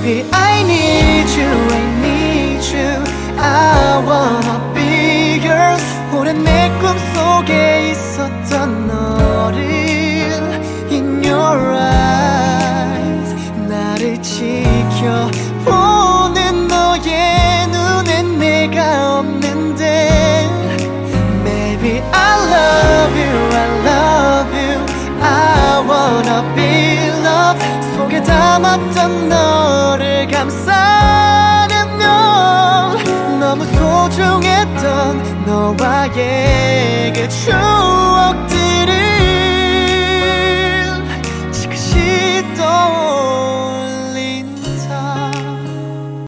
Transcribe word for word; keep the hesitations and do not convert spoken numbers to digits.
Baby I need you, I need you, I wanna be yours. 오랜 내 꿈속에 있었던 너를 In your eyes 나를 지켜보는 너의 눈엔 내가 없는데 Baby I love you, I love you, I wanna be loved. 속에 담았던 너를 감싸는 널 너무 소중했던 너와의 그 춤